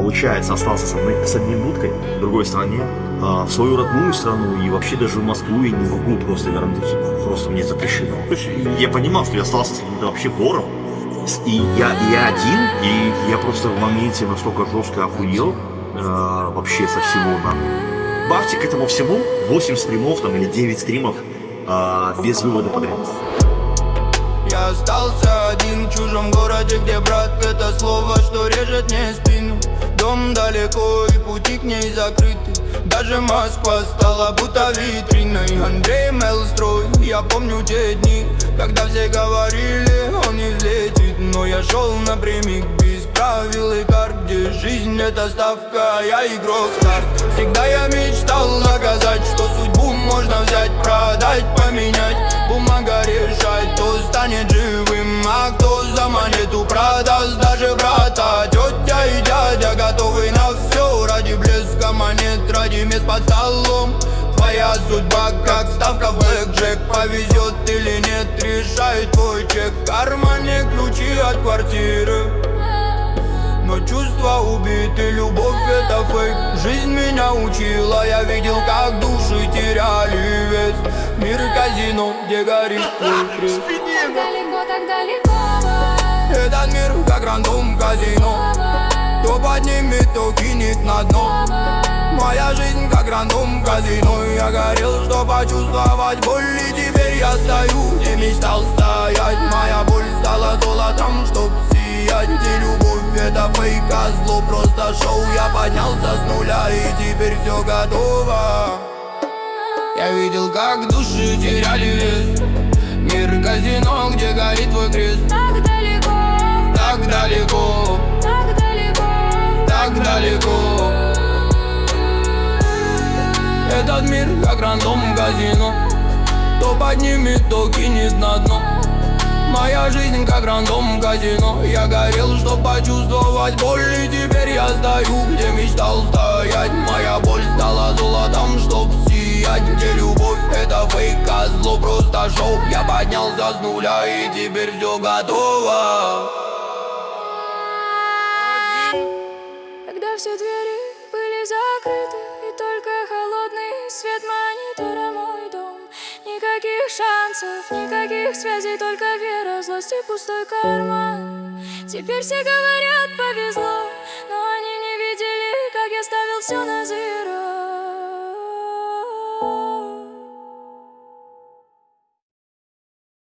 получается, остался с одной будкой в другой стране, в свою родную страну и вообще даже в Москву я не могу просто вернуться. Просто мне запрещено. То есть я понимал, что я остался с каким-то вообще вором. И я один, и я просто в моменте настолько жестко охуел вообще со всего нам. Добавьте к этому всему 8 стримов там, или 9 стримов без вывода подряд. Я остался один в чужом городе, где брат — это слово, что режет мне спину. Дом далеко и пути к ней закрыты. Даже Москва стала будто витриной. Андрей Мелстрой, я помню те дни, когда все говорили, он не взлетит. Но я шел напрямик без правил и карт, где жизнь — это ставка, я игрок старт. Всегда я мечтал доказать, что судьбу можно взять, продать, поменять. Бумага решает, кто станет живым, а кто за монету продаст даже брата. Тетя и дядя готовы на все ради блеска монет, ради мест под столом. Твоя судьба как ставка в блэкджек, повезет или нет, решает твой чек. В кармане ключи от квартиры, но чувства убиты, любовь это фейк. Жизнь меня учила, я видел, как души теряли вес. Мир казино, где горит твой крест. Так далеко, так далеко. Этот мир как рандом казино, кто поднимет, то кинет на дно. Моя жизнь как рандом казино. Я горел, что почувствовать боль, и теперь я стою, где мечтал стоять. Моя боль стала золотом, чтоб сиять. Где любовь это фейк, а зло просто шоу. Я поднялся с нуля, и теперь все готово. Я видел, как души теряли вес. Мир казино, где горит твой крест. Так далеко, Так далеко, так далеко. так далеко. Этот мир как рандом казино, то поднимет, то кинет на дно. Моя жизнь как рандом казино. Я горел, чтоб почувствовать боль, и теперь я стою, где мечтал стоять. Моя боль стала золотом, чтоб сиять. Где любовь это фейк, а зло просто шоу. Я поднялся с нуля, и теперь все готово. Когда все двери были закрыты, и только холодный свет монитора мой дом. Никаких шансов, никаких связей, только вера, злость и пустой карман. Теперь все говорят, повезло, но они не видели, как я ставил все на зеро.